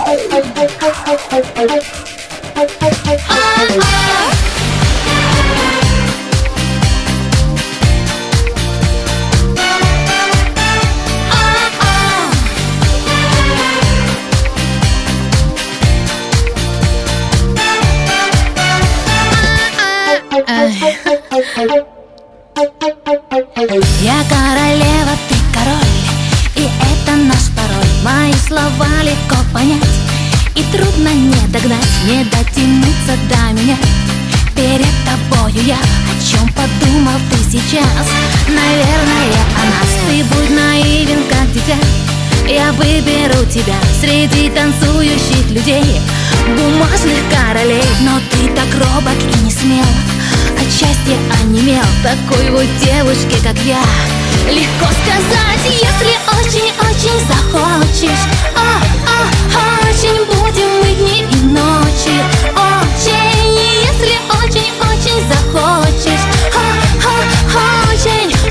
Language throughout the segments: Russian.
Я королева, ты король, и это наш пароль. Мои слова легко понять, и трудно не догнать, не дотянуться до меня. Перед тобою я, о чем подумал ты сейчас? Наверное, о нас. Ты будь наивен, как дитя. Я выберу тебя среди танцующих людей, бумажных королей. Но ты так робок и не смел, отчасти онемел такой вот девушке, как я. Легко сказать, если очень-очень захочешь. Очень будем мы дни и ночи. Очень, если очень-очень захочешь. Очень, очень.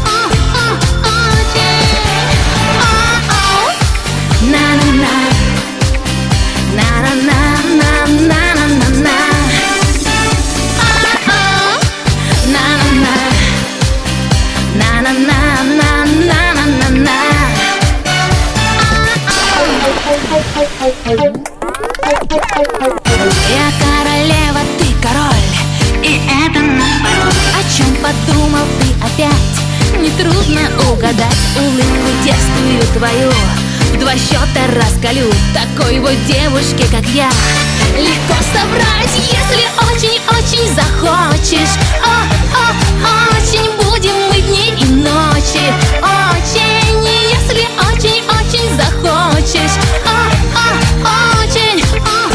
На-на-на, на-на-на-на-на-на-на. Я королева, ты король, и это наш пароль. О чем подумал ты опять? Нетрудно угадать, улыбку девствую твою в два счета раскалю такой вот девушке, как я. Легко соврать, если очень-очень захочешь. Очень будем мы дни и ночи. Очень, если очень-очень захочешь. Очень, очень.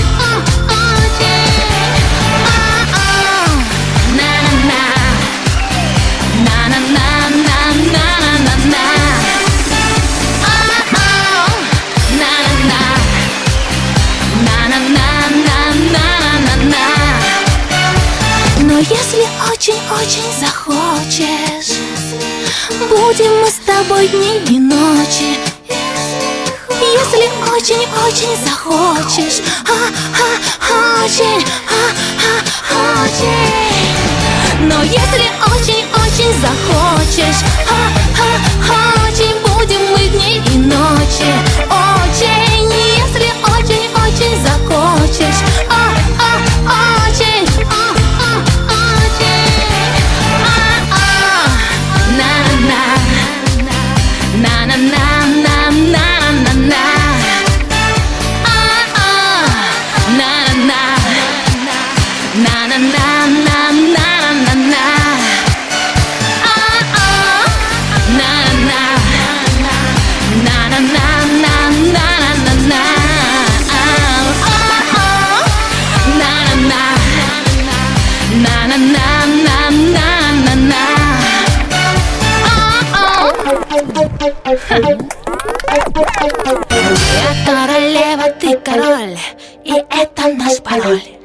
На-на-на, на-на-на-на-на-на-на. Но если очень-очень захочешь, будем мы с тобой дни и ночи. Если очень-очень захочешь. Очень, очень. Но если очень-очень захочешь. Очень будем мы дни и ночи. Очень, если очень-очень захочешь. Очень, очень. Я королева, ты король, и это наш пароль.